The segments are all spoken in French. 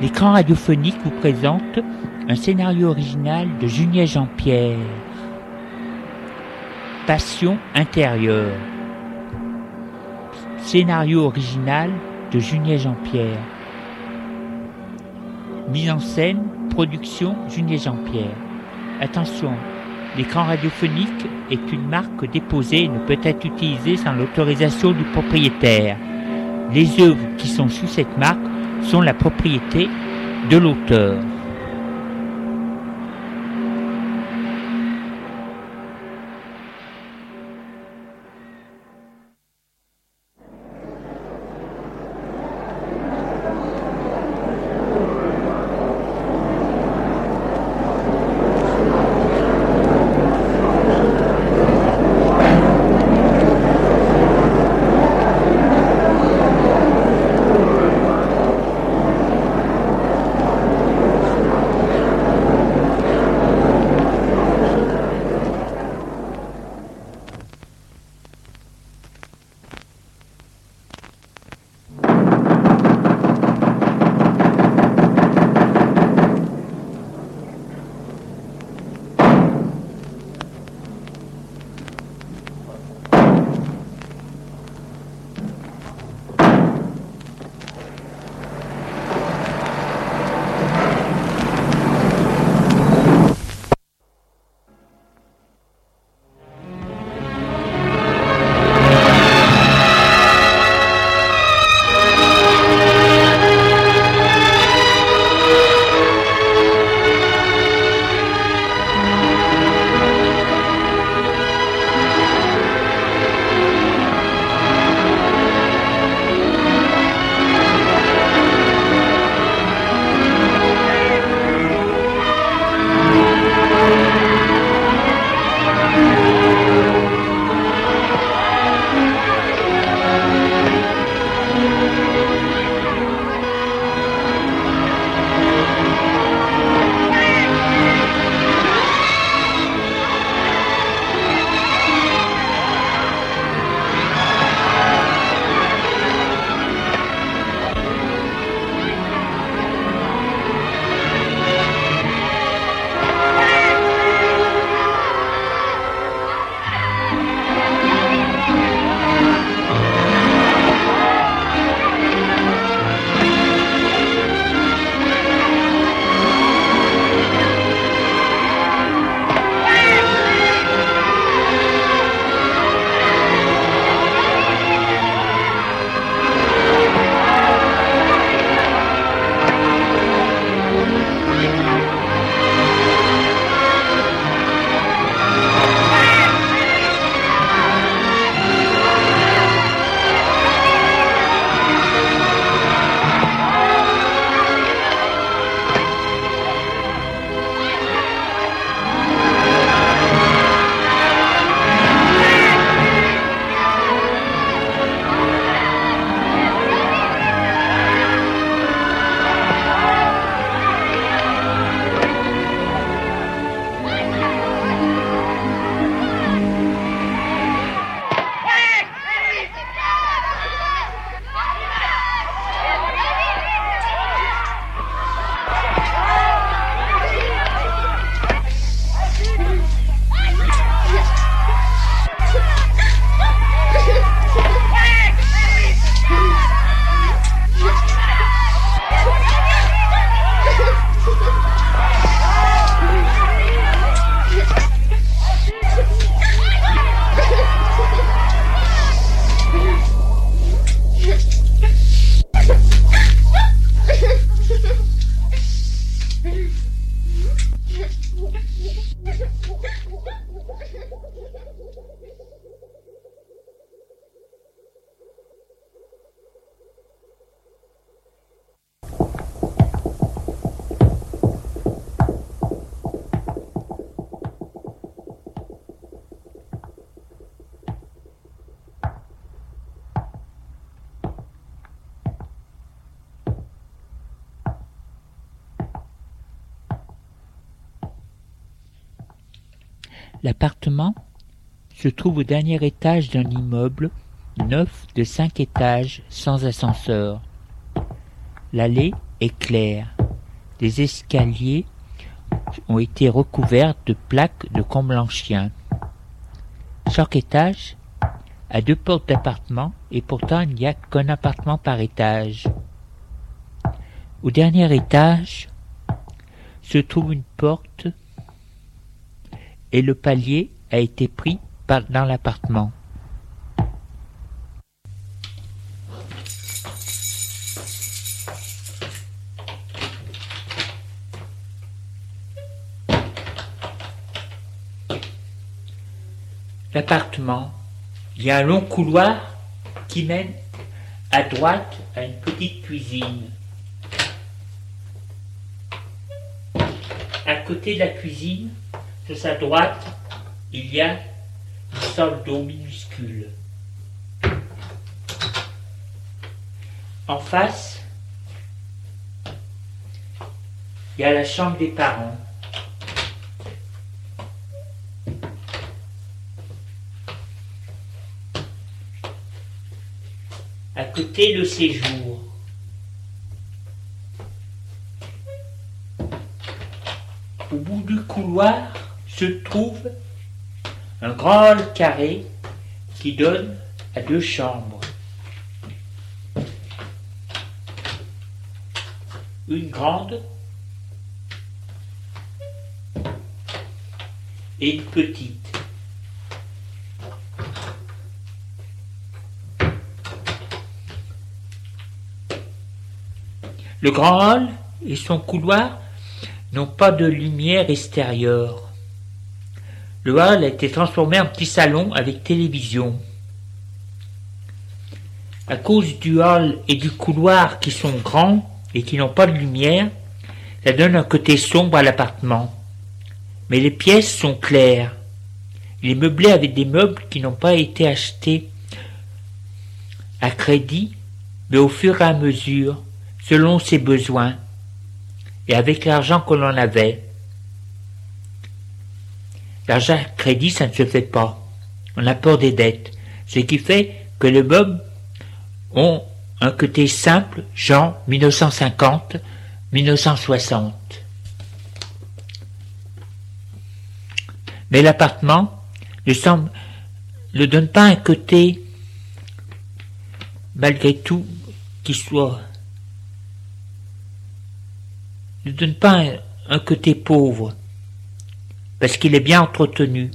L'écran radiophonique vous présente un scénario original de Junier Jean-Pierre. Passion intérieure. Scénario original de Junier Jean-Pierre. Mise en scène, production Junier Jean-Pierre. Attention, l'écran radiophonique est une marque déposée et ne peut être utilisée sans l'autorisation du propriétaire. Les œuvres qui sont sous cette marque sont la propriété de l'auteur. L'appartement se trouve au dernier étage d'un immeuble neuf de 5 étages sans ascenseur. L'allée est clair. Les escaliers ont été recouverts de plaques de Comblanchien. Chaque étage a 2 portes d'appartement et pourtant il n'y a qu'un appartement par étage. Au dernier étage se trouve une porte et le palier a été pris dans l'appartement. L'appartement, il y a un long couloir qui mène à droite à une petite cuisine. À côté de la cuisine, sur sa droite, il y a une salle d'eau minuscule. En face, il y a la chambre des parents. À côté, le séjour. Au bout du couloir se trouve un grand hall carré qui donne à 2 chambres. Une grande et une petite. Le grand hall et son couloir n'ont pas de lumière extérieure. Le hall a été transformé en petit salon avec télévision. À cause du hall et du couloir qui sont grands et qui n'ont pas de lumière, ça donne un côté sombre à l'appartement. Mais les pièces sont claires. Il est meublé avec des meubles qui n'ont pas été achetés à crédit, mais au fur et à mesure, selon ses besoins, et avec l'argent que l'on avait. L'argent à crédit, ça ne se fait pas. On a peur des dettes, ce qui fait que les meubles ont un côté simple, genre 1950, 1960. Mais l'appartement ne donne pas un côté, malgré tout, qui soit... ne donne pas un côté pauvre, parce qu'il est bien entretenu.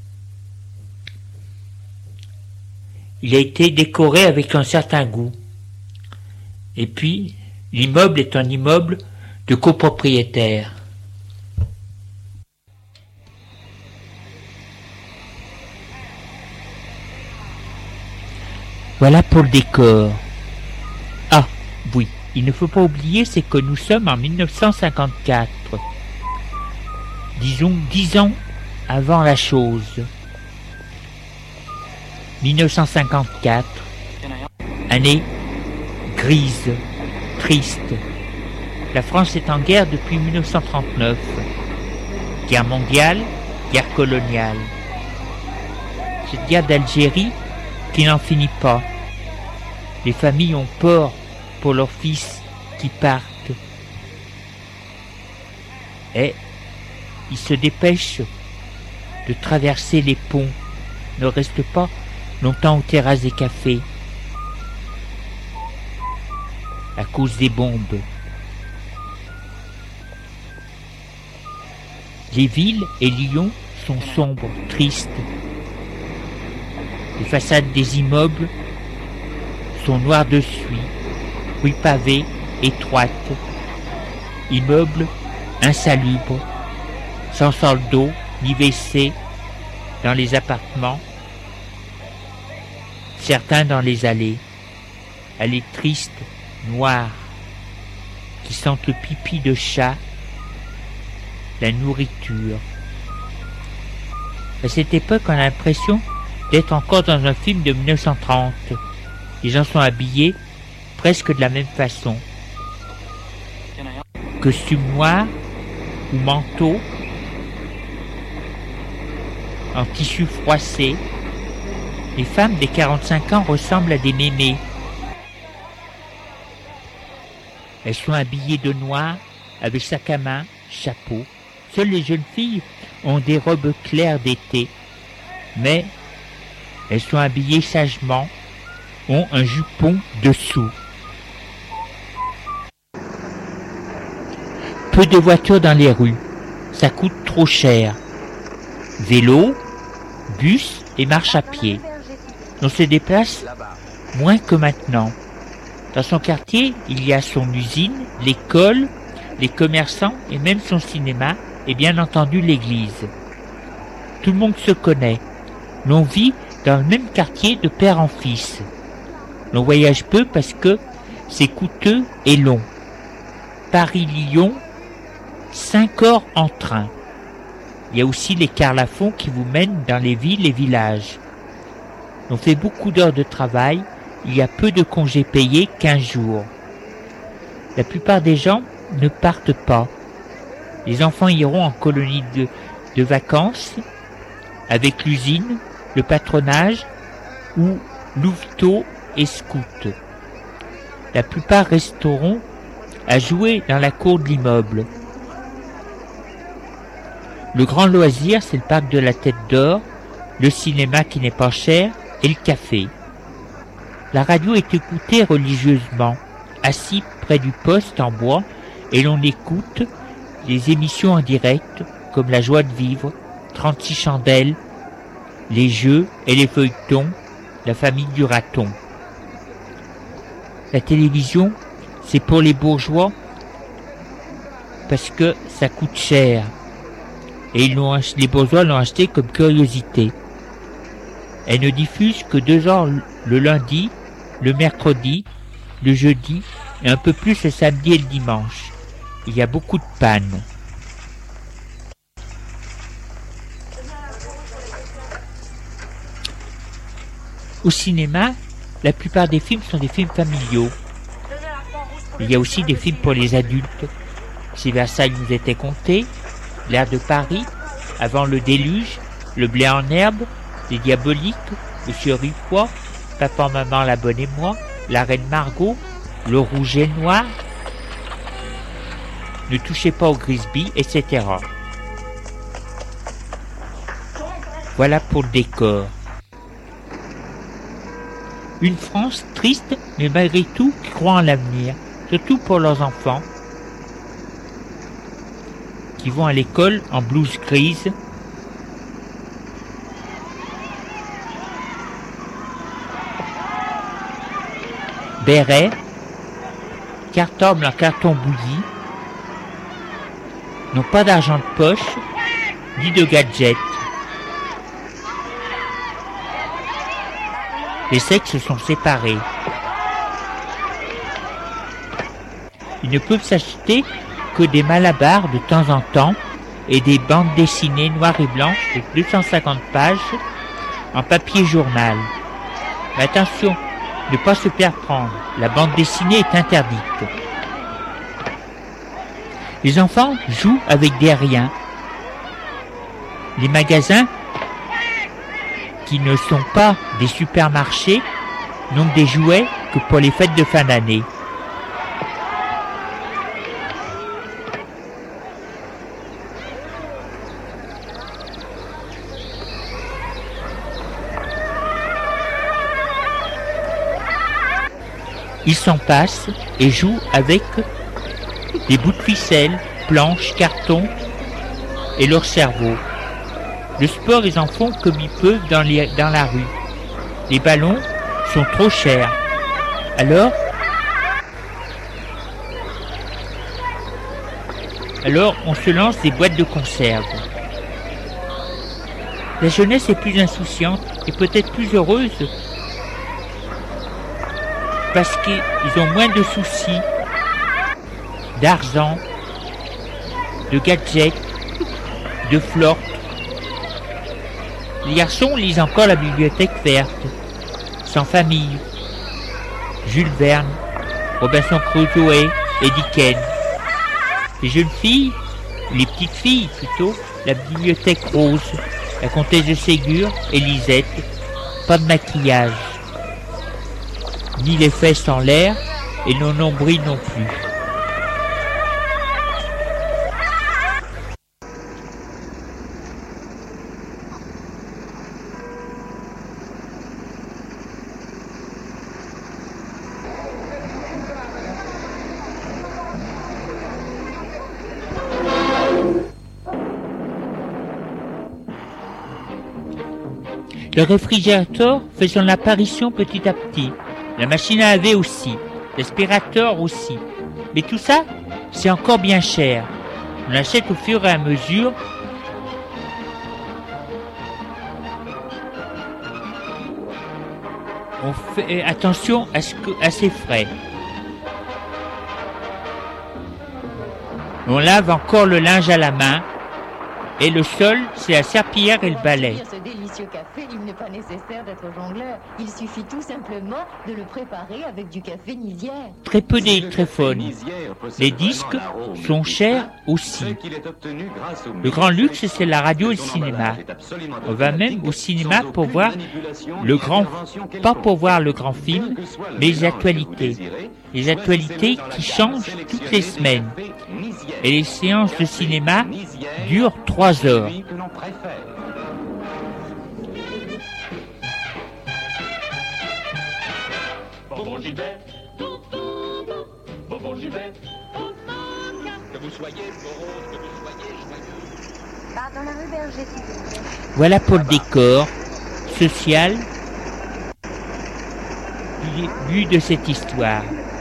Il a été décoré avec un certain goût. Et puis, l'immeuble est un immeuble de copropriétaire. Voilà pour le décor. Ah, oui. Il ne faut pas oublier, c'est que nous sommes en 1954. Disons 10 ans avant la chose. 1954. Année grise, triste. La France est en guerre depuis 1939. Guerre mondiale, guerre coloniale. Cette guerre d'Algérie qui n'en finit pas. Les familles ont peur pour leurs fils qui partent. Et ils se dépêchent de traverser les ponts, ne restent pas longtemps aux terrasses des cafés à cause des bombes. Les villes et Lyon sont sombres, tristes. Les façades des immeubles sont noires de suie. Rue pavée, étroite, immeubles insalubres, sans salle d'eau ni WC dans les appartements, certains dans les allées tristes, noires, qui sentent le pipi de chat, la nourriture. À cette époque, on a l'impression d'être encore dans un film de 1930. Les gens sont habillés presque de la même façon. Costume noir ou manteau en tissu froissé. Les femmes des 45 ans ressemblent à des mémés. Elles sont habillées de noir, avec sac à main, chapeau. Seules les jeunes filles ont des robes claires d'été, mais elles sont habillées sagement, ont un jupon dessous. Peu de voitures dans les rues, ça coûte trop cher. Vélo, bus et marche à pied. On se déplace moins que maintenant. Dans son quartier, il y a son usine, l'école, les commerçants et même son cinéma et bien entendu l'église. Tout le monde se connaît. L'on vit dans le même quartier de père en fils. L'on voyage peu parce que c'est coûteux et long. Paris-Lyon, 5 heures en train. Il y a aussi les cars Lafont qui vous mènent dans les villes et villages. On fait beaucoup d'heures de travail, il y a peu de congés payés, 15 jours. La plupart des gens ne partent pas. Les enfants iront en colonie de vacances, avec l'usine, le patronage ou louveteaux et scouts. La plupart resteront à jouer dans la cour de l'immeuble. Le grand loisir, c'est le parc de la Tête d'Or, le cinéma qui n'est pas cher et le café. La radio est écoutée religieusement, assis près du poste en bois, et l'on écoute les émissions en direct comme La Joie de Vivre, 36 chandelles, les jeux et les feuilletons, La Famille du Raton. La télévision, c'est pour les bourgeois parce que ça coûte cher. Et les bourgeois l'ont acheté comme curiosité. Elle ne diffuse que 2 heures le lundi, le mercredi, le jeudi et un peu plus le samedi et le dimanche. Il y a beaucoup de pannes. Au cinéma, la plupart des films sont des films familiaux. Il y a aussi des films pour les adultes. Si Versailles nous était compté, L'air de Paris, Avant le déluge, Le blé en herbe, Les Diaboliques, Monsieur Ripois, Papa, Maman, la Bonne et moi, La Reine Margot, Le Rouge et Noir, Ne touchez pas au Grisby, etc. Voilà pour le décor. Une France triste, mais malgré tout qui croit en l'avenir, surtout pour leurs enfants, qui vont à l'école en blouse grise, béret, cartable en carton bouilli, n'ont pas d'argent de poche, ni de gadgets. Les sexes sont séparés. Ils ne peuvent s'acheter que des malabars de temps en temps et des bandes dessinées noires et blanches de 250 pages en papier journal. Mais attention, ne pas se faire prendre, la bande dessinée est interdite. Les enfants jouent avec des riens. Les magasins, qui ne sont pas des supermarchés, n'ont des jouets que pour les fêtes de fin d'année. Ils s'en passent et jouent avec des bouts de ficelle, planches, cartons et leur cerveau. Le sport, ils en font comme ils peuvent dans la rue. Les ballons sont trop chers. Alors, on se lance des boîtes de conserve. La jeunesse est plus insouciante et peut-être plus heureuse parce qu'ils ont moins de soucis d'argent, de gadgets, de flirts. Les garçons lisent encore la bibliothèque verte, Sans famille, Jules Verne, Robinson Crusoe et Dickens. Les jeunes filles, les petites filles plutôt, la bibliothèque rose, la comtesse de Ségur et Lisette, pas de maquillage, ni les fesses en l'air et nos nombrils non plus. Le réfrigérateur fait son apparition petit à petit. La machine à laver aussi. L'aspirateur aussi. Mais tout ça, c'est encore bien cher. On achète au fur et à mesure. On fait attention à ses frais. On lave encore le linge à la main. Et le sol, c'est la serpillière et le balai. Pour ce délicieux café, il n'est pas nécessaire d'être jongleur. Il suffit tout simplement de le préparer avec du café Nisière. Très peu d'électrophones. Les disques sont chers aussi. Le grand luxe, c'est la radio et le cinéma. On va même au cinéma pour voir pas pour voir le grand film, mais les actualités. Les actualités qui changent toutes les semaines. Et les séances de cinéma durent 3 heures. Bonbon Gilbert, bonbon Gilbert, que vous soyez morose, que vous soyez joyeux. Dans la rue Berger, s'il vous plaît. Voilà pour le décor social du début de cette histoire.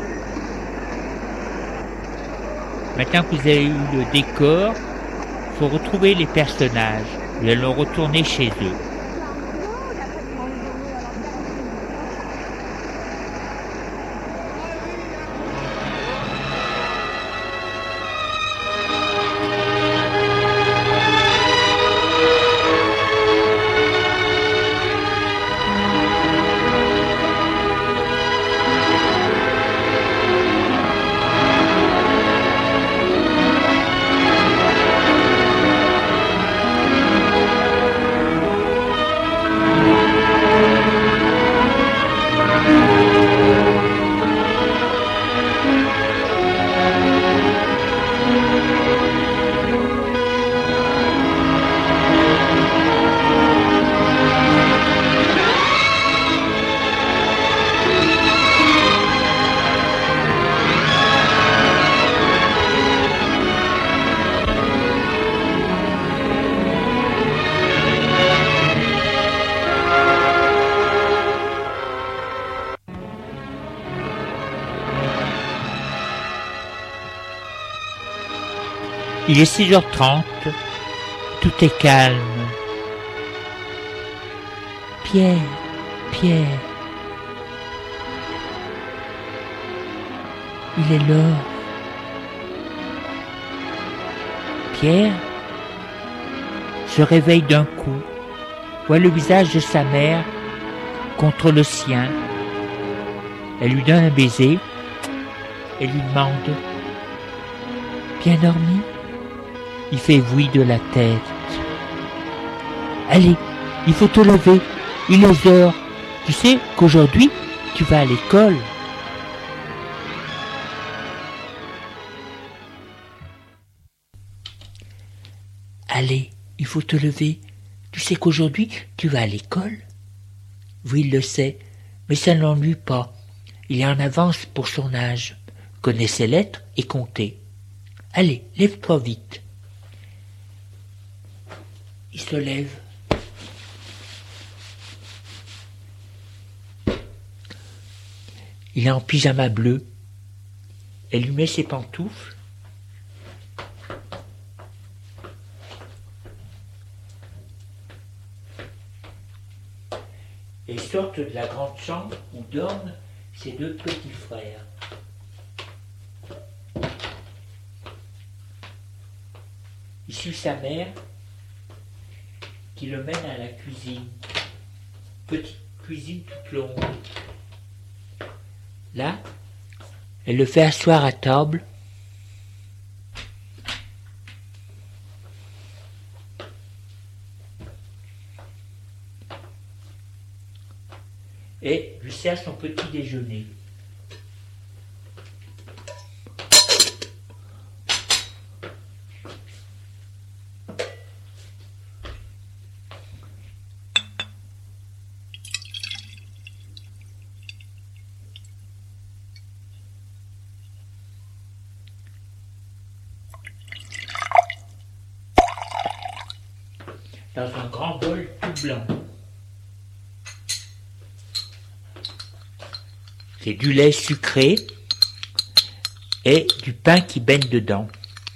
Maintenant que vous avez eu le décor, il faut retrouver les personnages. Nous allons retourner chez eux. Il est 6h30, tout est calme. Pierre, il est l'heure. Pierre se réveille d'un coup, voit le visage de sa mère contre le sien. Elle lui donne un baiser et lui demande « Bien dormi ?» Il fait oui de la tête. « Allez, il faut te lever, il est heure. Tu sais qu'aujourd'hui, tu vas à l'école. » Allez, il faut te lever. Tu sais qu'aujourd'hui, tu vas à l'école? Oui, il le sait, mais ça ne l'ennuie pas. Il est en avance pour son âge, connaît ses lettres et compter. Allez, lève-toi vite. Il se lève. Il est en pyjama bleu. Elle lui met ses pantoufles. Et sortent de la grande chambre où dorment ses deux petits frères. Il suit sa mère qui le mène à la cuisine. Petite cuisine toute longue. Là, elle le fait asseoir à table. Et lui sert son petit déjeuner. Dans un grand bol tout blanc. C'est du lait sucré et du pain qui baigne dedans.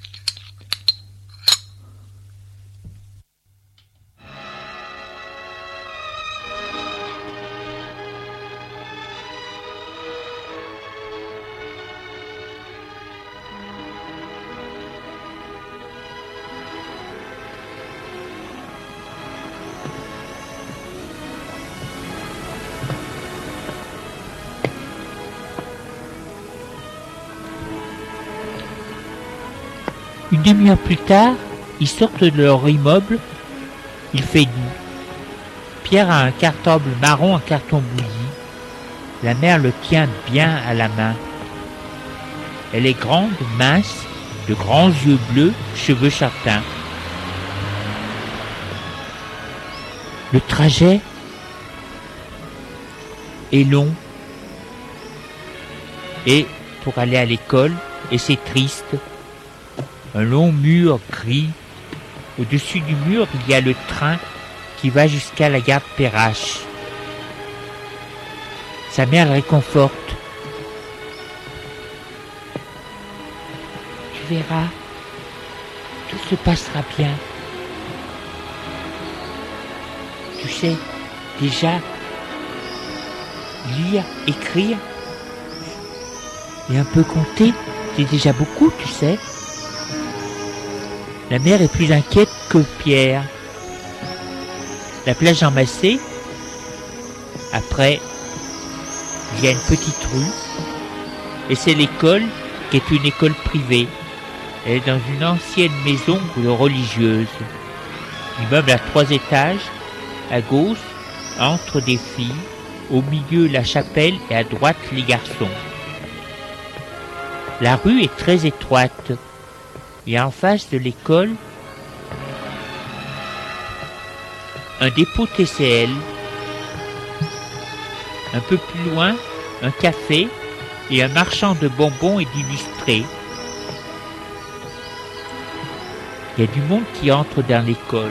Une demi-heure plus tard, ils sortent de leur immeuble. Il fait doux. Pierre a un cartable marron en carton bouilli. La mère le tient bien à la main. Elle est grande, mince, de grands yeux bleus, cheveux châtains. Le trajet est long et pour aller à l'école, et c'est triste. Un long mur gris. Au-dessus du mur, il y a le train qui va jusqu'à la gare Perrache. Sa mère le réconforte. Tu verras, tout se passera bien. Tu sais, déjà, lire, écrire et un peu compter, c'est déjà beaucoup, tu sais. La mère est plus inquiète que Pierre. La plage emassée. Après, il y a une petite rue. Et c'est l'école qui est une école privée. Elle est dans une ancienne maison religieuse. L'immeuble a 3 étages. À gauche, entre des filles. Au milieu, la chapelle et à droite, les garçons. La rue est très étroite. Et en face de l'école, un dépôt TCL. Un peu plus loin, un café et un marchand de bonbons et d'illustrés. Il y a du monde qui entre dans l'école.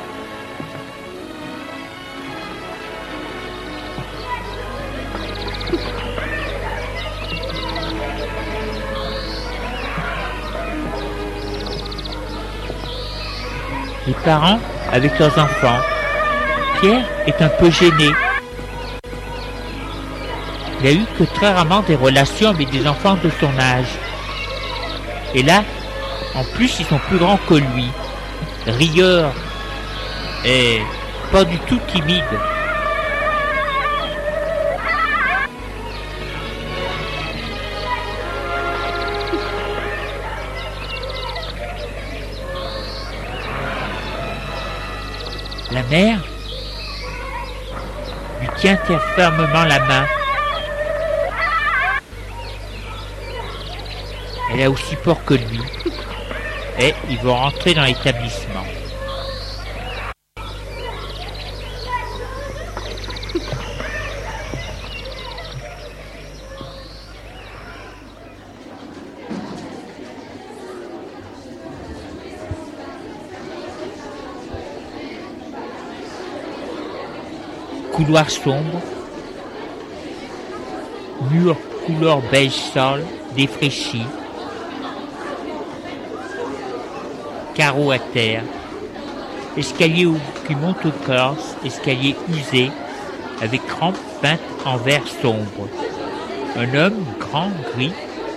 Les parents avec leurs enfants. Pierre est un peu gêné. Il n'a eu que très rarement des relations avec des enfants de son âge. Et là, en plus, ils sont plus grands que lui. Rieurs et pas du tout timides. La mère lui tient fermement la main. Elle a aussi peur que lui. Et ils vont rentrer dans l'établissement. Couloir sombre, mur couleur beige sale, défraîchi, carreaux à terre, escalier qui monte aux classes, escalier usé, avec rampes peintes en vert sombre. Un homme grand, gris,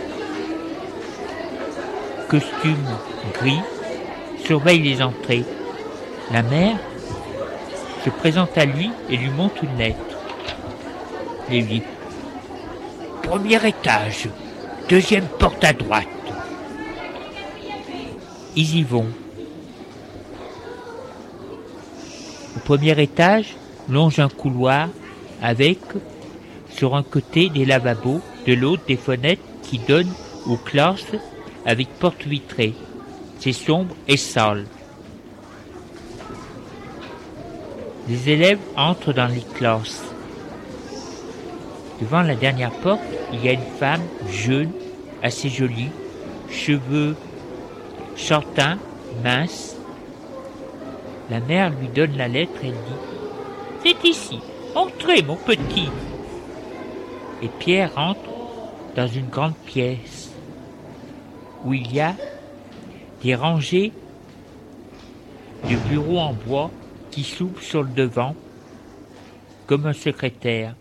costume gris, surveille les entrées. La mère se présente à lui et lui montre une lettre. Et lui dit « Premier étage, deuxième porte à droite. » Ils y vont. Au premier étage, longe un couloir avec, sur un côté, des lavabos, de l'autre, des fenêtres qui donnent aux classes avec portes vitrées. C'est sombre et sale. Les élèves entrent dans les classes. Devant la dernière porte, il y a une femme jeune, assez jolie, cheveux châtains, minces. La mère lui donne la lettre et elle dit « C'est ici, entrez mon petit !» et Pierre entre dans une grande pièce où il y a des rangées de bureaux en bois qui s'ouvrent sur le devant comme un secrétaire.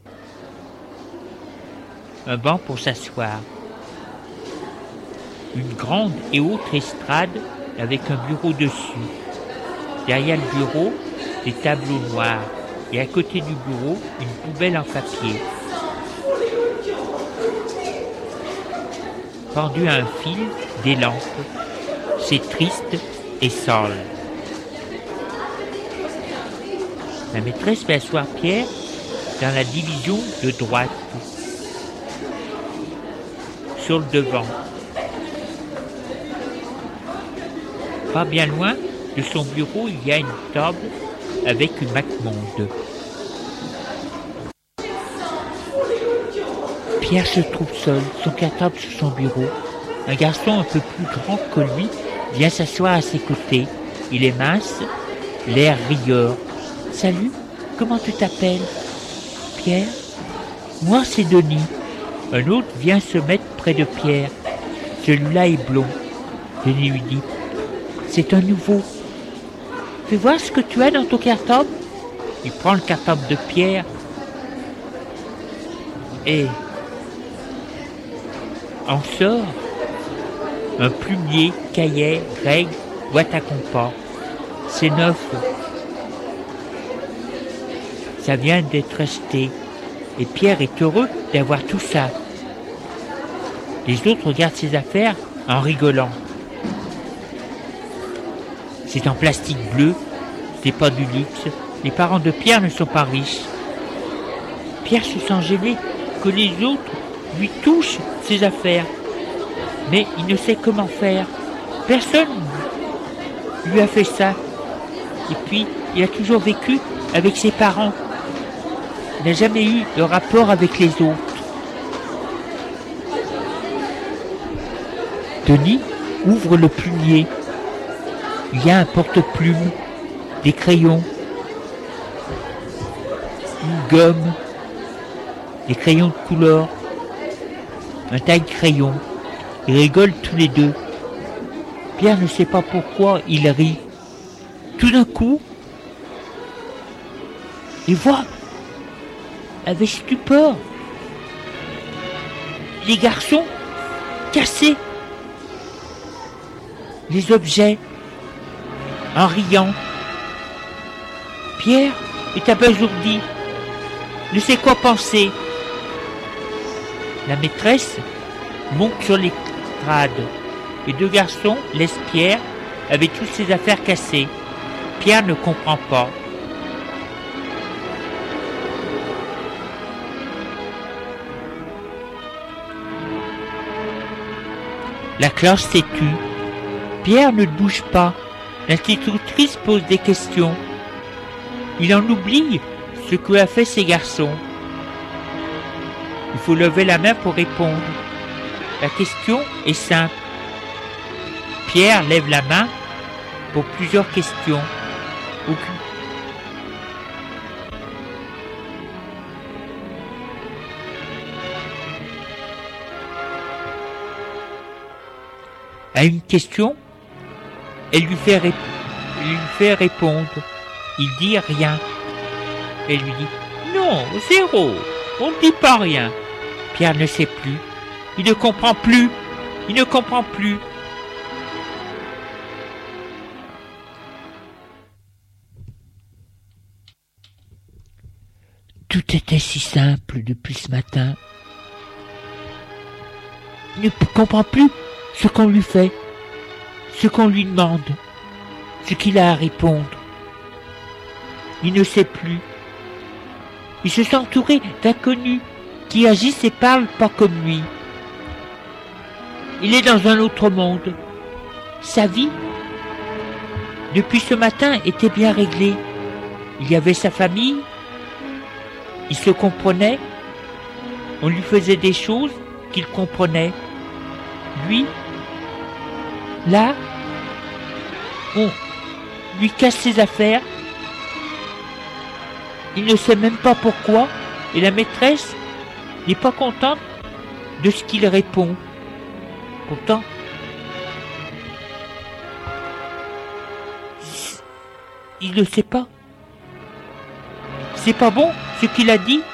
Un banc pour s'asseoir. Une grande et haute estrade avec un bureau dessus. Derrière le bureau, des tableaux noirs. Et à côté du bureau, une poubelle en papier. Pendu à un fil, des lampes. C'est triste et sale. La maîtresse fait asseoir Pierre dans la division de droite, sur le devant. Pas bien loin de son bureau, il y a une table avec une MacMonde. Pierre se trouve seul, son cartable sur son bureau. Un garçon un peu plus grand que lui vient s'asseoir à ses côtés. Il est mince, l'air rieur. « Salut, comment tu t'appelles ?»« Pierre ?»« Moi, c'est Denis. » Un autre vient se mettre près de Pierre. Celui-là est blond. Denis lui dit « C'est un nouveau. Fais voir ce que tu as dans ton cartable. » Il prend le cartable de Pierre et en sort un plumier, cahier, règle, boîte à compas. C'est neuf. Ça vient d'être acheté. Et Pierre est heureux d'avoir tout ça. Les autres regardent ses affaires en rigolant. C'est en plastique bleu, c'est pas du luxe. Les parents de Pierre ne sont pas riches. Pierre se sent gêné que les autres lui touchent ses affaires. Mais il ne sait comment faire. Personne lui a fait ça. Et puis, il a toujours vécu avec ses parents. Il n'a jamais eu de rapport avec les autres. Denis ouvre le plumier. Il y a un porte-plume, des crayons, une gomme, des crayons de couleur, un taille-crayon. Ils rigolent tous les deux. Pierre ne sait pas pourquoi il rit. Tout d'un coup, il voit avec stupeur les garçons casser les objets en riant. Pierre est abasourdi, ne sait quoi penser. La maîtresse monte sur l'estrade. Les deux garçons laissent Pierre avec toutes ses affaires cassées. Pierre ne comprend pas. La cloche s'étue. Pierre ne bouge pas. L'institutrice pose des questions. Il en oublie ce que a fait ces garçons. Il faut lever la main pour répondre. La question est simple. Pierre lève la main pour plusieurs questions. À une question, elle lui fait répondre. Il dit rien. Elle lui dit non, zéro, on ne dit pas rien. Pierre ne sait plus. Il ne comprend plus. Il ne comprend plus. Tout était si simple depuis ce matin. Il ne comprend plus ce qu'on lui fait, ce qu'on lui demande, ce qu'il a à répondre. Il ne sait plus. Il se sent entouré d'inconnus qui agissent et parlent pas comme lui. Il est dans un autre monde. Sa vie, depuis ce matin, était bien réglée. Il y avait sa famille, il se comprenait, on lui faisait des choses qu'il comprenait. Lui, là, on lui casse ses affaires, il ne sait même pas pourquoi, et la maîtresse n'est pas contente de ce qu'il répond. Pourtant, il ne sait pas. C'est pas bon ce qu'il a dit.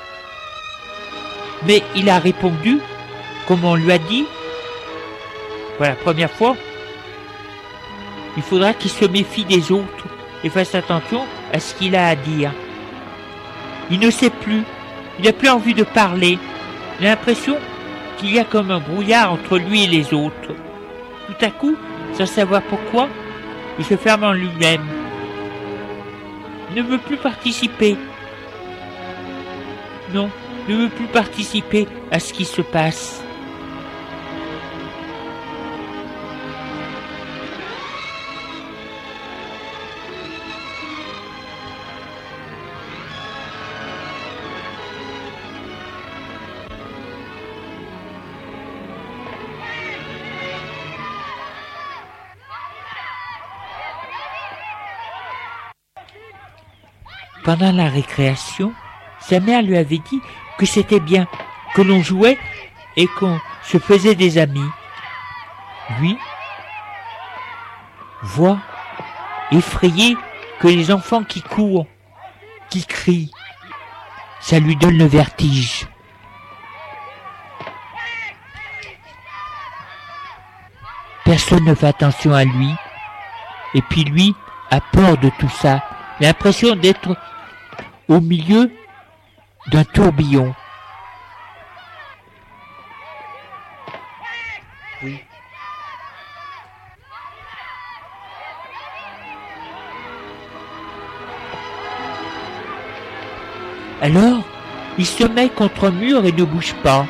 Mais il a répondu comme on lui a dit. Pour la première fois, il faudra qu'il se méfie des autres et fasse attention à ce qu'il a à dire. Il ne sait plus. Il n'a plus envie de parler. Il a l'impression qu'il y a comme un brouillard entre lui et les autres. Tout à coup, sans savoir pourquoi, il se ferme en lui-même. Il ne veut plus participer. Non, il ne veut plus participer à ce qui se passe. Pendant la récréation, sa mère lui avait dit que c'était bien, que l'on jouait et qu'on se faisait des amis. Lui voit, effrayé, que les enfants qui courent, qui crient, ça lui donne le vertige. Personne ne fait attention à lui, et puis lui a peur de tout ça. Il a l'impression d'être au milieu d'un tourbillon. Oui. Alors, il se met contre un mur et ne bouge pas.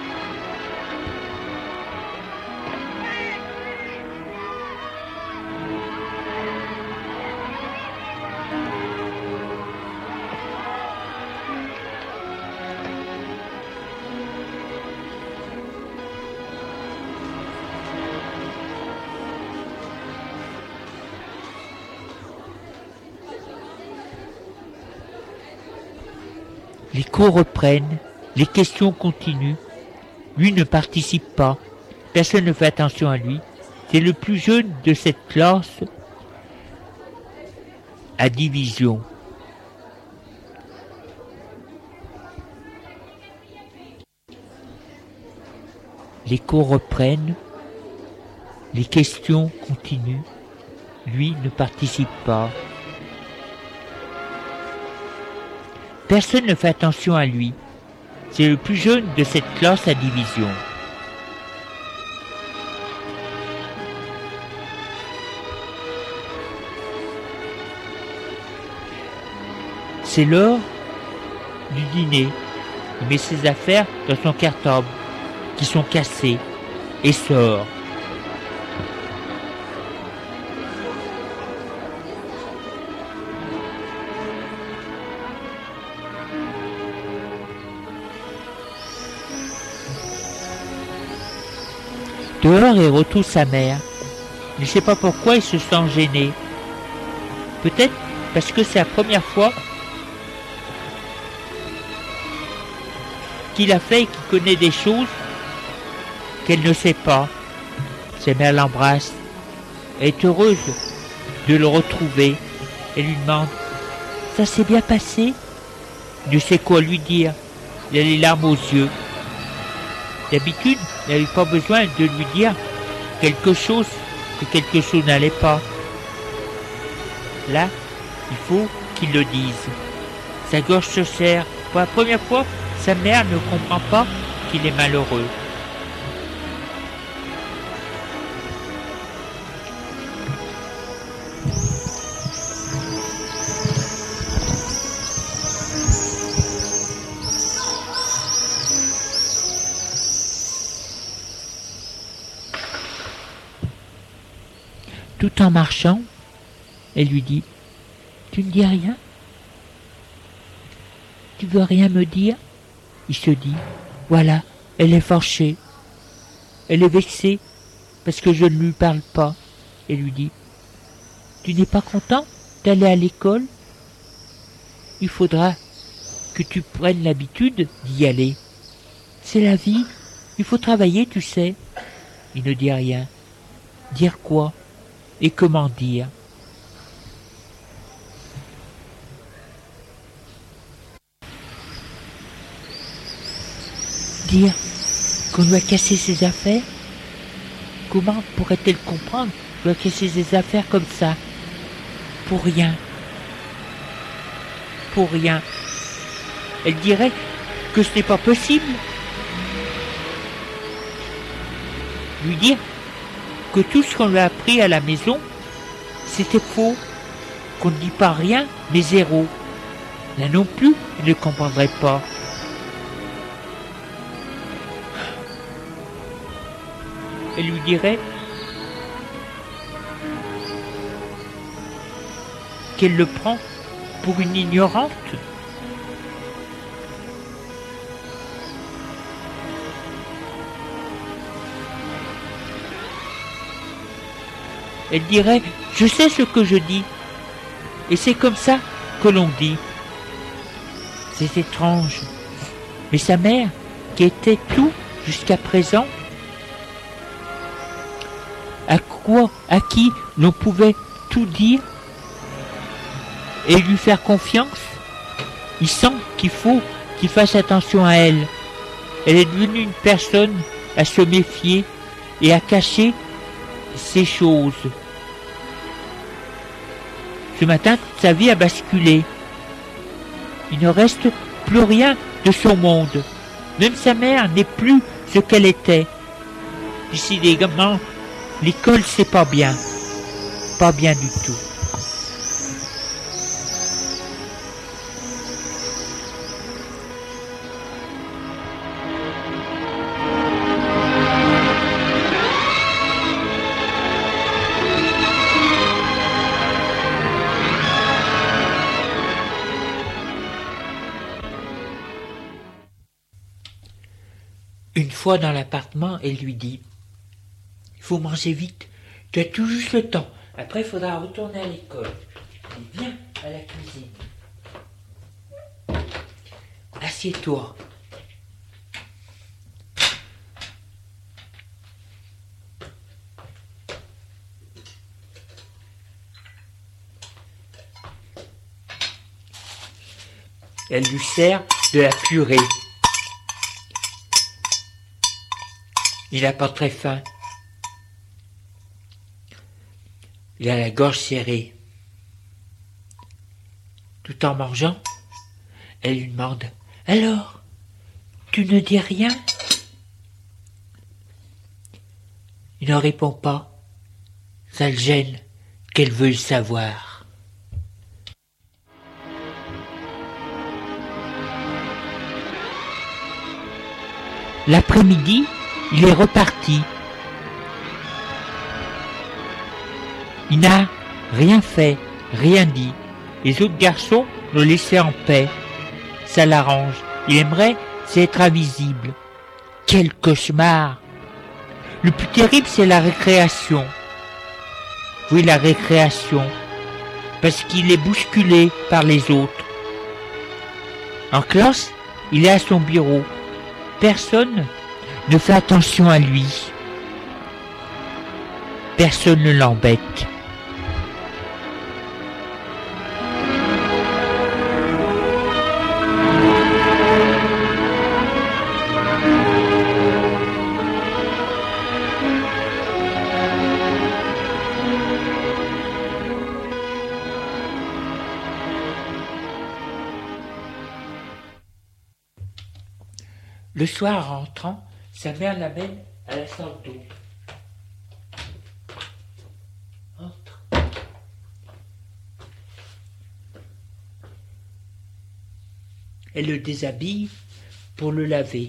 Les cours reprennent, les questions continuent. Lui ne participe pas, personne ne fait attention à lui. C'est le plus jeune de cette classe à division. Les cours reprennent, les questions continuent. Lui ne participe pas. Personne ne fait attention à lui. C'est le plus jeune de cette classe à division. C'est l'heure du dîner. Il met ses affaires dans son cartable, qui sont cassés, et sort. Dehors, il retrouve sa mère. Il ne sait pas pourquoi il se sent gêné. Peut-être parce que c'est la première fois qu'il a fait et qu'il connaît des choses qu'elle ne sait pas. Sa mère l'embrasse. Elle est heureuse de le retrouver. Elle lui demande « Ça s'est bien passé ?» Il ne sait quoi lui dire. Il a les larmes aux yeux. D'habitude, il n'avait pas besoin de lui dire quelque chose, que quelque chose n'allait pas. Là, il faut qu'il le dise. Sa gorge se serre. Pour la première fois, sa mère ne comprend pas qu'il est malheureux. Tout en marchant, elle lui dit « Tu ne dis rien ? Tu veux rien me dire ?» Il se dit « Voilà, elle est fâchée. Elle est vexée parce que je ne lui parle pas. » Elle lui dit « Tu n'es pas content d'aller à l'école ? Il faudra que tu prennes l'habitude d'y aller. C'est la vie. Il faut travailler, tu sais. Il ne dit rien. Dire quoi? Et comment dire? Dire qu'on doit casser ses affaires? Comment pourrait-elle comprendre qu'on doit casser ses affaires comme ça? Pour rien. Pour rien. Elle dirait que ce n'est pas possible. Lui dire que tout ce qu'on lui a appris à la maison, c'était faux, qu'on ne dit pas rien, mais zéro. Là non plus, elle ne comprendrait pas. Elle lui dirait qu'elle le prend pour une ignorante. Elle dirait « Je sais ce que je dis ». Et c'est comme ça que l'on dit. C'est étrange. Mais sa mère, qui était tout jusqu'à présent, à qui l'on pouvait tout dire et lui faire confiance, il sent qu'il faut qu'il fasse attention à elle. Elle est devenue une personne à se méfier et à cacher ces choses. Ce matin, toute sa vie a basculé. Il ne reste plus rien de son monde. Même sa mère n'est plus ce qu'elle était. Décidément, l'école, c'est pas bien. Pas bien du tout. Une fois dans l'appartement, elle lui dit « Il faut manger vite, tu as tout juste le temps. Après, il faudra retourner à l'école. Et viens à la cuisine. Assieds-toi. » Elle lui sert de la purée. Il n'a pas très faim. Il a la gorge serrée. Tout en mangeant, elle lui demande « Alors, tu ne dis rien ?» Il ne répond pas. Ça le gêne qu'elle veuille le savoir. L'après-midi, il est reparti. Il n'a rien fait, rien dit. Les autres garçons l'ont laissé en paix. Ça l'arrange. Il aimerait, c'est être invisible. Quel cauchemar! Le plus terrible, c'est la récréation. Oui, la récréation. Parce qu'il est bousculé par les autres. En classe, il est à son bureau. Personne ne fait attention à lui. Personne ne l'embête. Le soir, en rentrant, sa mère l'amène à la salle d'eau. Entre. Elle le déshabille pour le laver.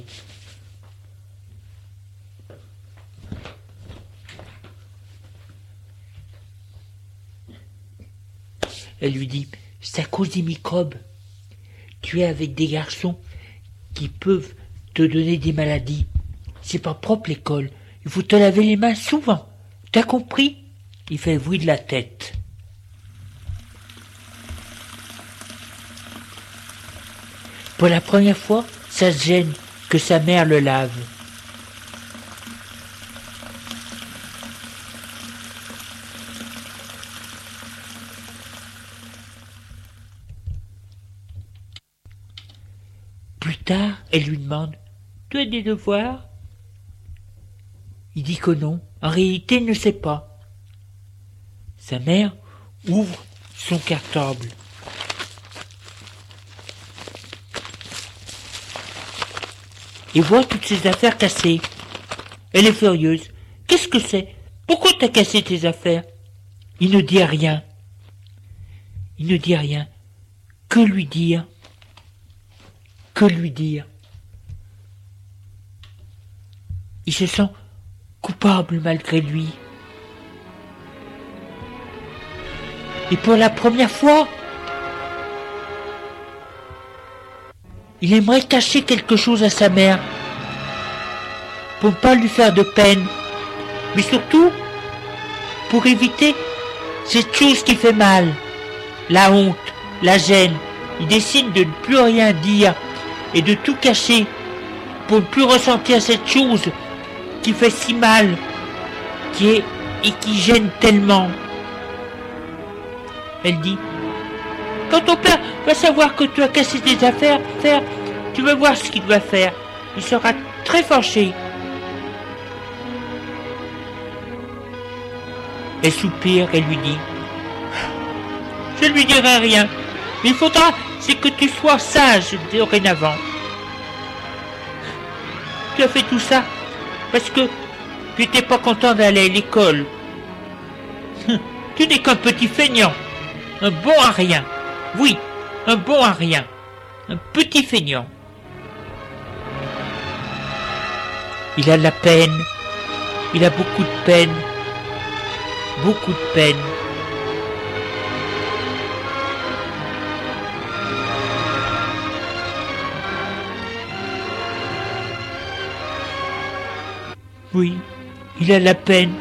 Elle lui dit « C'est à cause des microbes. Tu es avec des garçons qui peuvent te donner des maladies. C'est pas propre l'école. Il faut te laver les mains souvent. T'as compris ?» Il fait oui de la tête. Pour la première fois, ça se gêne que sa mère le lave. Plus tard, elle lui demande « Tu as des devoirs ?» Il dit que non, en réalité il ne sait pas. Sa mère ouvre son cartable. Et voit toutes ses affaires cassées. Elle est furieuse. « Qu'est-ce que c'est? Pourquoi t'as cassé tes affaires ?» Il ne dit rien. Il ne dit rien. Que lui dire? Que lui dire? Il se sent coupable malgré lui. Et pour la première fois, il aimerait cacher quelque chose à sa mère pour ne pas lui faire de peine, mais surtout pour éviter cette chose qui fait mal, la honte, la gêne. Il décide de ne plus rien dire et de tout cacher pour ne plus ressentir cette chose qui fait si mal, qui gêne tellement. Elle dit « Quand ton père va savoir que tu as cassé tes affaires, tu vas voir ce qu'il va faire. Il sera très fâché. » Elle soupire et lui dit « Je ne lui dirai rien, mais il faudra c'est que tu sois sage dorénavant. Tu as fait tout ça parce que tu n'étais pas content d'aller à l'école. Tu n'es qu'un petit feignant, un bon à rien. Oui, un bon à rien, un petit feignant. » Il a de la peine, il a beaucoup de peine, beaucoup de peine. Oui, il a la peine.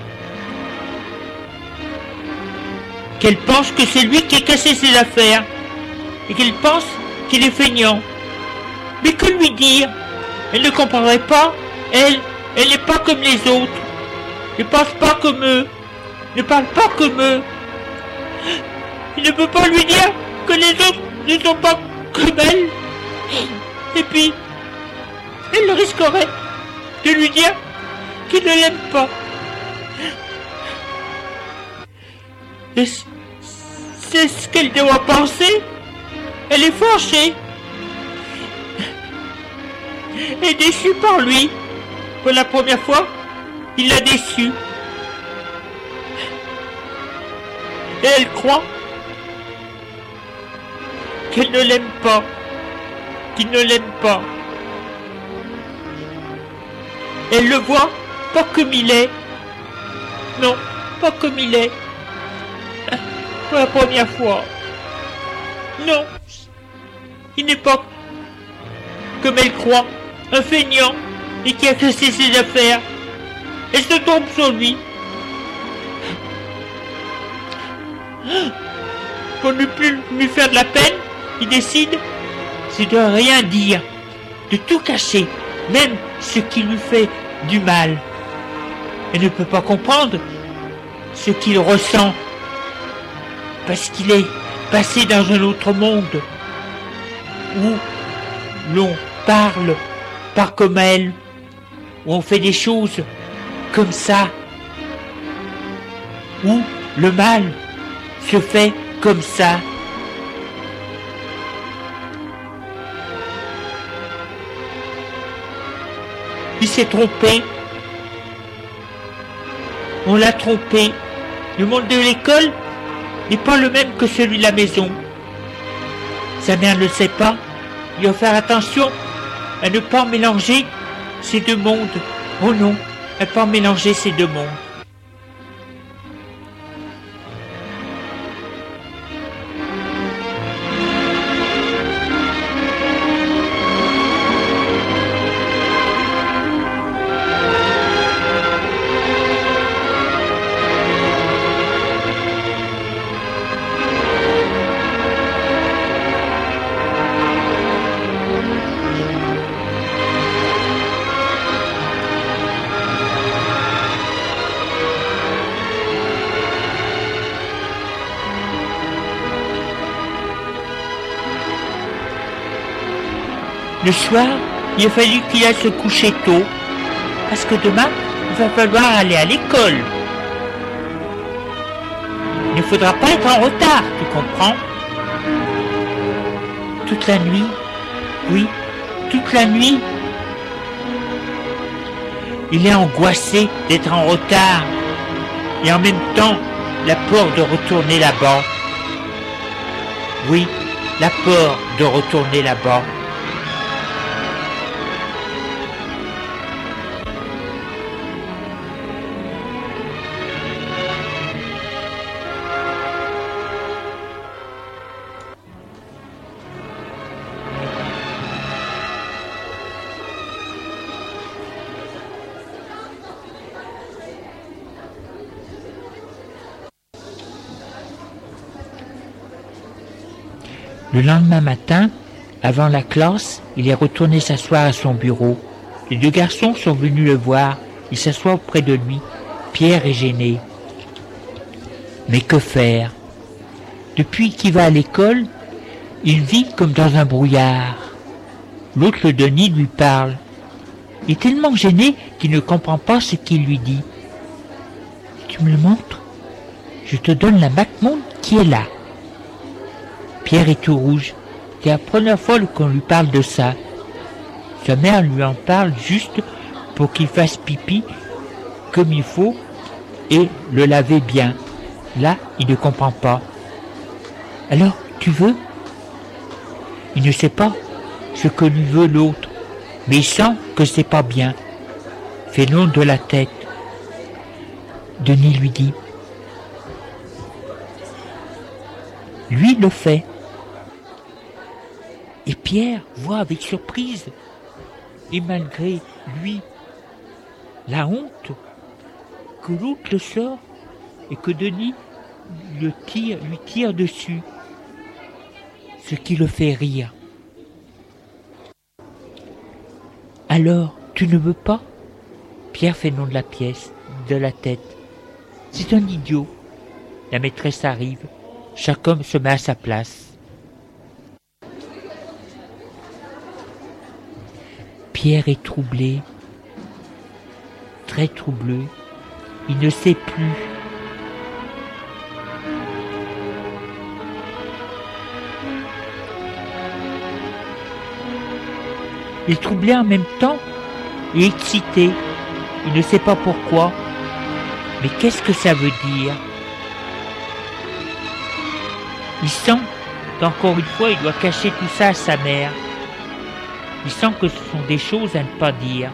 Qu'elle pense que c'est lui qui a cassé ses affaires et qu'elle pense qu'il est feignant. Mais que lui dire? Elle ne comprendrait pas. Elle n'est pas comme les autres. Ne pense pas comme eux. Ne parle pas comme eux. Il ne peut pas lui dire que les autres ne sont pas comme elle. Et puis, elle risquerait de lui dire qu'il ne l'aime pas. Et c'est ce qu'elle doit penser. Elle est fâchée et déçue par lui. Pour la première fois, il l'a déçue. Et elle croit qu'elle ne l'aime pas, qu'il ne l'aime pas. Elle le voit pas comme il est. Non, pas comme il est. Pour la première fois. Non, il n'est pas comme elle croit, un feignant et qui a cassé ses affaires. Elle se tombe sur lui. Pour ne plus lui faire de la peine, il décide, c'est de rien dire, de tout cacher, même ce qui lui fait du mal. Elle ne peut pas comprendre ce qu'il ressent, parce qu'il est passé dans un autre monde, où l'on parle pas comme elle, où on fait des choses comme ça, où le mal se fait comme ça. Il s'est trompé. On l'a trompé. Le monde de l'école n'est pas le même que celui de la maison. Sa mère ne le sait pas. Il doit faire attention à ne pas mélanger ces deux mondes. Oh non, à ne pas mélanger ces deux mondes. Le soir, il a fallu qu'il aille se coucher tôt, parce que demain, il va falloir aller à l'école. Il ne faudra pas être en retard, tu comprends? Toute la nuit, oui, toute la nuit. Il est angoissé d'être en retard, et en même temps, la peur de retourner là-bas. Oui, la peur de retourner là-bas. Le lendemain matin, avant la classe, il est retourné s'asseoir à son bureau. Les deux garçons sont venus le voir. Il s'assoit auprès de lui. Pierre est gêné. Mais que faire? Depuis qu'il va à l'école, il vit comme dans un brouillard. L'autre, le Denis, lui parle. Il est tellement gêné qu'il ne comprend pas ce qu'il lui dit. Tu me le montres? Je te donne la MacMoon qui est là. Pierre est tout rouge. C'est la première fois qu'on lui parle de ça. Sa mère lui en parle juste pour qu'il fasse pipi comme il faut et le laver bien. Là, il ne comprend pas. Alors, tu veux? Il ne sait pas ce que lui veut l'autre, mais il sent que c'est pas bien. Fait long de la tête. Denis lui dit. Lui le fait. Et Pierre voit avec surprise, et malgré lui, la honte, que l'autre le sort et que Denis lui tire dessus, ce qui le fait rire. Alors, tu ne veux pas? Pierre fait non de la pièce, de la tête. C'est un idiot. La maîtresse arrive, chaque homme se met à sa place. Pierre est troublé, très troublé, il ne sait plus. Il est troublé en même temps et excité, il ne sait pas pourquoi, mais qu'est-ce que ça veut dire? Il sent qu'encore une fois il doit cacher tout ça à sa mère. Il sent que ce sont des choses à ne pas dire.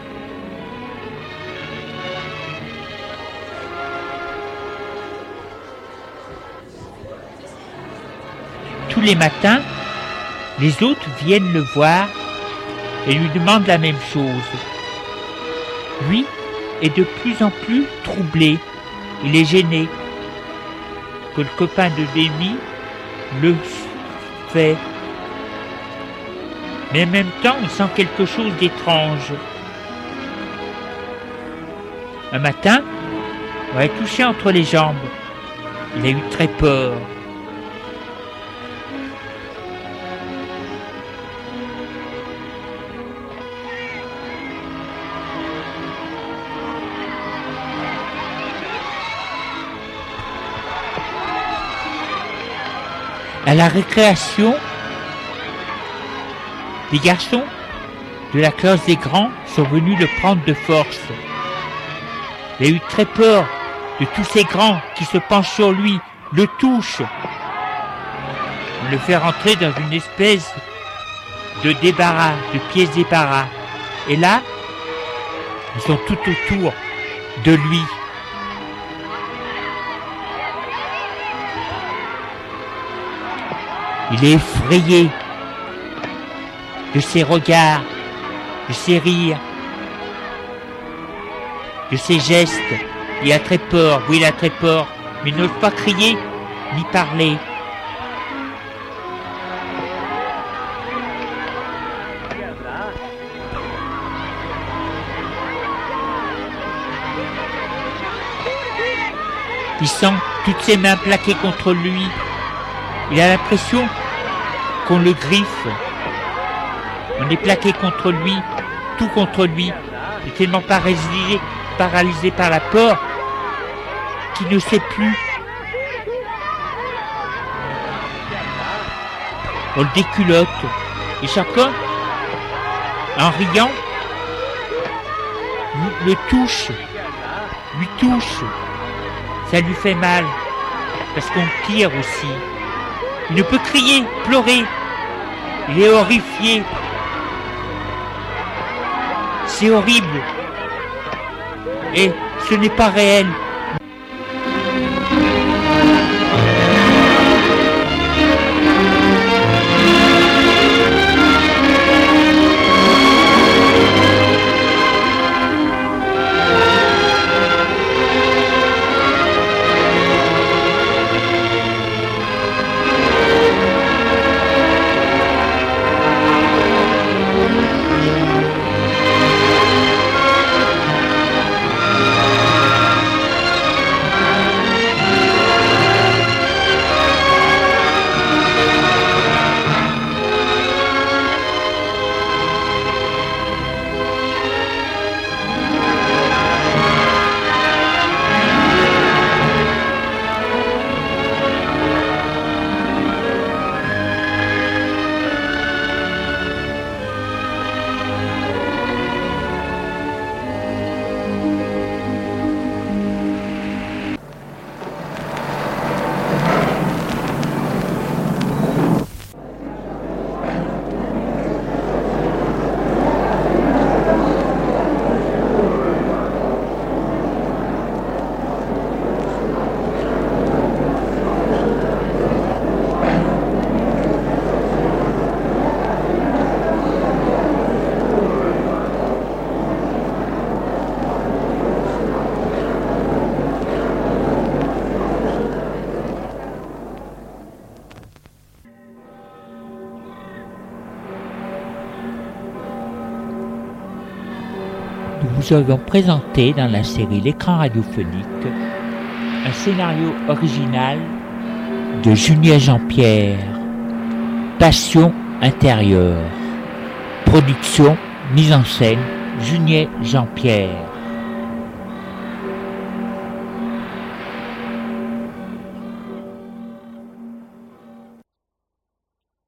Tous les matins, les autres viennent le voir et lui demandent la même chose. Lui est de plus en plus troublé. Il est gêné que le copain de Denis le fait. Mais en même temps, il sent quelque chose d'étrange. Un matin, on l'a touché entre les jambes. Il a eu très peur. À la récréation, les garçons de la classe des grands sont venus le prendre de force. Il a eu très peur de tous ces grands qui se penchent sur lui, le touchent. On le fait rentrer dans une espèce de débarras, de pièce débarras. Et là, ils sont tout autour de lui. Il est effrayé de ses regards, de ses rires, de ses gestes. Il a très peur, oui, il a très peur, mais il n'ose pas crier ni parler. Il sent toutes ses mains plaquées contre lui. Il a l'impression qu'on le griffe. On est plaqué contre lui, tout contre lui. Il est tellement paralysé par la peur qu'il ne sait plus. On le déculotte. Et chacun, en riant, le touche, lui touche. Ça lui fait mal, parce qu'on tire aussi. Il ne peut crier, pleurer. Il est horrifié. C'est horrible. Et ce n'est pas réel. Nous avons présenté dans la série L'écran radiophonique un scénario original de Juniet Jean-Pierre, Passion intérieure. Production, mise en scène, Juniet Jean-Pierre.